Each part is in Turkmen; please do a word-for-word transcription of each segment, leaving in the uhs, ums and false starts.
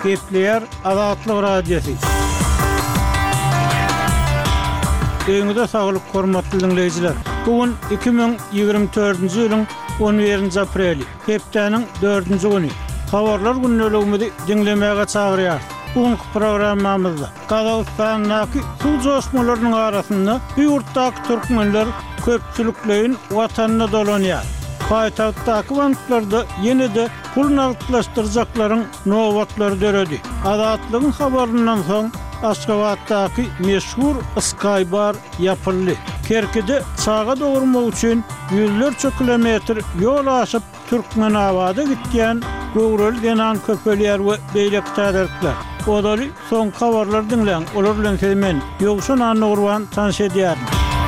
Kepler Azatlyk Radiosu. Öňüňizde saglyk hormatly dinleýijiler. Bugün iki bin ýygrimi dördünji ýylyň on birinji apreli, hepdeniň dördünji güni. Habarlar günnelegimizi dinlemäge çagyrýar. Bugünkü programmamyzda Gazagystanyň suw joşmalarynyň arasynda ýurtdaky türkmenler köpçüliklerin watanyna dolanýar. Paýtagtdaky banklarda ýene-de pul nagdlaşdyrjaklaryň nowatlary döredi. Azatlygyň habaryndan soň Aşgabatdaky meşhur Skybar ýapyldy. Kerkide çaga dogurmak üçin ýüzlerçe kilometr ýol aşyp Türkmen awada gitýän Gogrol denan köpelýär we beýlek täderler. Odaly soň habarlar dinleň. Olar bilen hemen ýogşan anyrwan tanış edýär.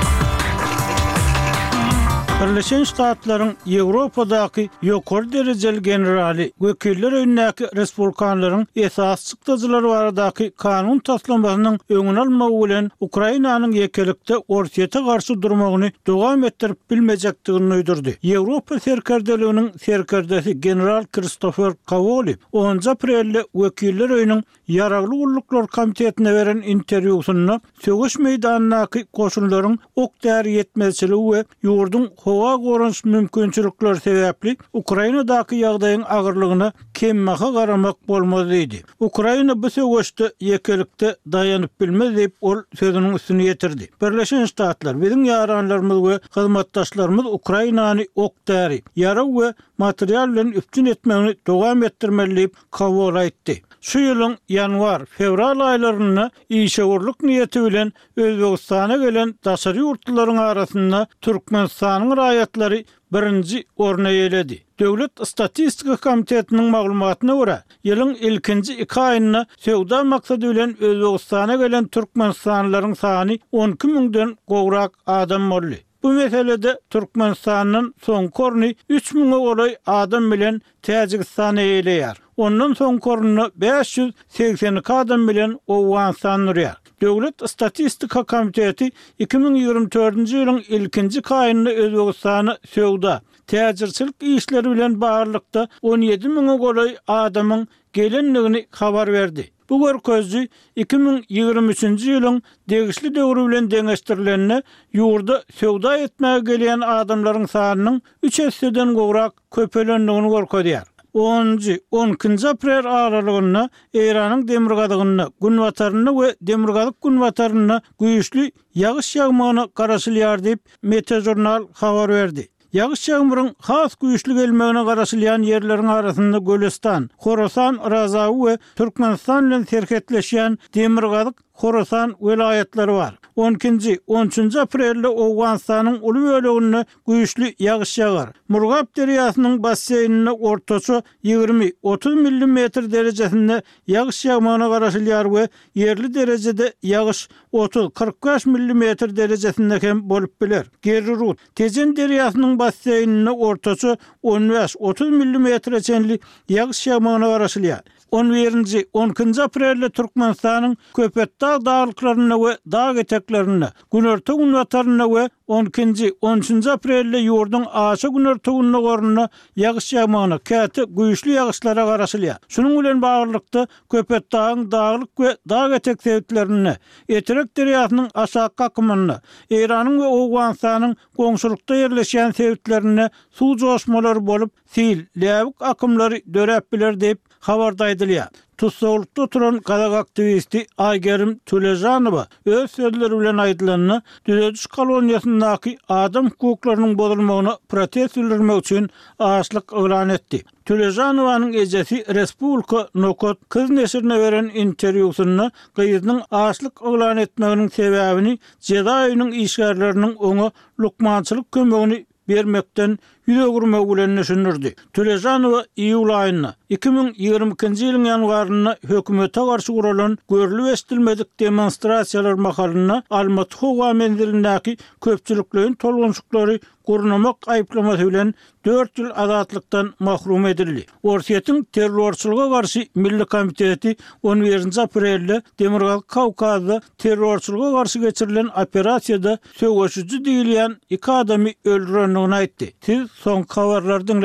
Birleşen Ştatlaryň Ýewropadaky ýokary derejeli generali wekiller öňündäki respublikanlaryň esas çykdyjylary baradaky kanun taslamasynyň öňüni almagy bilen Ukrainanyň ýekelikde Orsiýete garşy durmagyny dowam etdirip bilmejekdigini öýdürdi. Ýewropa serkerdeliginiň serkerdesi general Kristofer Kowal onuncu aprelde wekiller öýüniň Yaragly Gulluklar Komitetine beren interwýusynda söwüş meýdanynaky goşunlaryň ok däri ýetmezçiligi we ýurdun howa gorunç mümkinçilikler sebäpli Ukrainadaky ýagdaýyň agyrlygyna kemmäge garamak bolmaz diýdi. Ukraina bu söwüşde ýekelikde daýanyp bilmez diýip ol sözüniň üstüne ýetirdi. Birleşen Ştatlar biziň ýaranlarymyz we hyzmatdaşlarymyz Ukrainany ok däri, ýara we material bilen üstün etmegini dowam etdirmeli diýip Kowal aýtdy. Şu ýylyň ýanwar, fevral aýlaryna işegorluk niýeti bilen Özbegistana gelen daşary ýurtlaryň arasynda Türkmenistanyň raýatlary birinji orna ýeledi. Döwlet Statistika Komitetiniň maglumatyna görä, ýylyň ilkinji iki aýyna sewda maksady bilen Özbegistana gelen türkmenistanlylaryň sany on iki miňden gowrak adam boldy. Bu meselede Türkmenistanyň soň korny üç miňe golay adam bilen Täjikistana ýeleýär. Ondan soň korny beş ýüz seksen iki adam bilen Owganistan durýar. Döwlet Statistika Komiteti iki bin ýygrimi dördünji ýylyň ilkinji aýyny Özbegistana sewda, täjirçilik işleri bilen barlykda on ýedi miňe golay adamyň gelenligini habar berdi. Bu görkezji iki bin ýygrimi üçünji ýylyň degişli döwri bilen deňeşdirilenine ýurda sewda etmäge gelýän adamlaryň sanynyň üç hisseden gowrak köpelendigini görkezýär. onuncu on ikinji aprel aralygyna Iranyň demirgadygyny, günwataryny we demirgadyk günwataryny güýçli ýagyş ýagmagyna garaşylýar diýip Meteorjurnal habar berdi. Ýagyş ýagmyryň has güýçli gelmegine garaşylýan ýerleriň arasynda Golestan, Horasan razawy we Türkmenistan bilen serhetleşýän demirgadyk Horasan welaýatlary bar. on ikinji on üçünji aprelde Owganistanyň uly bölegine güýçli ýagyş ýagar. Murgap deriýasynyň basseýnine ortaça ýygrimi otuz millimetr derejesinde ýagyş ýagmagyna garaşylýar we ýerli derejede ýagyş otuz kırk beş millimetr derejesinde hem bolup biler. Gerrut Tejen deriýasynyň basseýnine ortaça on beş otuz millimetr çenli ýagyş ýagmagyna garaşylýar. on birinji on ikinji aprelde Türkmenistanyň Köpetdağ dağlyklaryna we dağ eteklerine, Günerti günwataryna we on ikinji on üçünji aprelde ýurdun aşy Günerti günwataryna ýagyş ýagmagyna käte güýçli ýagyşlara garaşylýar. Şunuň bilen baglykda Köpetdağyň dağlyk we dağ etek sebitlerine, Eterek deriýasynyň aşaky akymyna, Iranyň we Owganistanyň goňşulykda ýerleşýän sebitlerine suw joşmalary bolup, sil, läwik akymlary dörep biler diýip habarda edilýär. Tutsogulukda oturan Gazak aktivisti Aygerim Tülejanowa öz sözleri bilen aýdylanyny düzediş koloniýasyndaky adam hukuklarynyň bozulmagyna protest bildirmek üçin açlyk elan etdi. Tülejanowyň ejesi Respublika Nokot kız neşrine beren interwýusynda gyzynyň açlyk elan etmeginiň sebäbini Jeda öýüniň işgärleriniň oňa lukmançylyk kömegini bermekden ýüregürmek bilen düşünürdi. Tülejanowa iýul aýyna iki bin ýygrimi ikinji ýylyň ýanwaryna hökümete garşy guralan görülip estilmedik demonstrasiýalar mahalyna Almaty howa menzilindäki köpçüliklerin tolgunçlyklary gurnamak aýplamasy bilen dört ýyl azatlykdan mahrum edildi. Orsiýetiň terrorçylyga garşy Milli Komiteti on birinji aprelde Demirgal Kawkazda terrorçylyga garşy geçirilen operasiýada söwüşüji diýilýän iki adamy öldürendigini aýtdy. Siz soň habarlardan